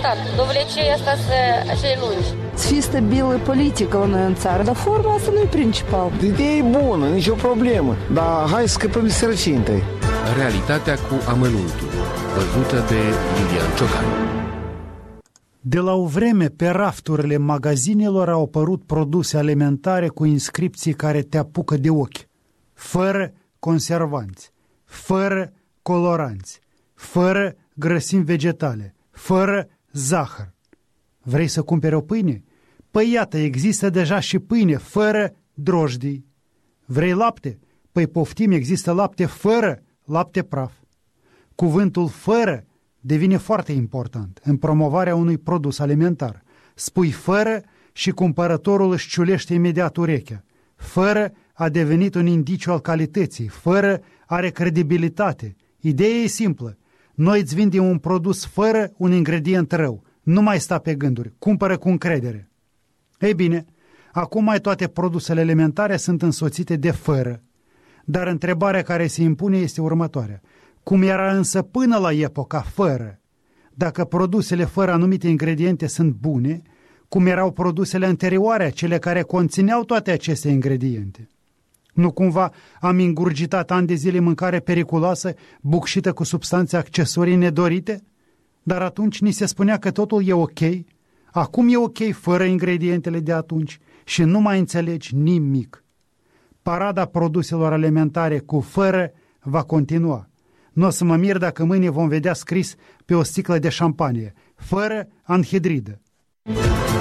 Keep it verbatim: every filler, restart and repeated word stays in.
interesant. Dovlecei asta să așa e lungi. Să fie stabilă politică la noi în țară, dar forma asta nu e principal. Ideea e bună, nicio problemă, dar hai să scăpăm de sărăcie întâi. Realitatea cu amănuntul, văzută de Lilian Ciocan. De la o vreme, pe rafturile magazinelor au apărut produse alimentare cu inscripții care te apucă de ochi. Fără conservanți, fără coloranți, fără grăsimi vegetale, fără zahăr. Vrei să cumperi o pâine? Păi iată, există deja și pâine fără drojdii. Vrei lapte? Păi poftim, există lapte fără lapte praf. Cuvântul fără devine foarte important în promovarea unui produs alimentar. Spui fără și cumpărătorul își ciulește imediat urechea. Fără a devenit un indiciu al calității, fără are credibilitate. Ideea e simplă. Noi îți vindem un produs fără un ingredient rău. Nu mai sta pe gânduri, cumpără cu încredere. Ei bine, acum mai toate produsele alimentare sunt însoțite de fără. Dar întrebarea care se impune este următoarea. Cum era însă până la epoca fără? Dacă produsele fără anumite ingrediente sunt bune, cum erau produsele anterioare, cele care conțineau toate aceste ingrediente? Nu cumva am ingurgitat ani de zile mâncare periculoasă, bucșită cu substanțe accesorii nedorite? Dar atunci ni se spunea că totul e ok. Acum e ok fără ingredientele de atunci și nu mai înțelegi nimic. Parada produselor alimentare cu fără va continua. Nu o să mă mir dacă mâine vom vedea scris pe o sticlă de șampanie, fără anhidridă.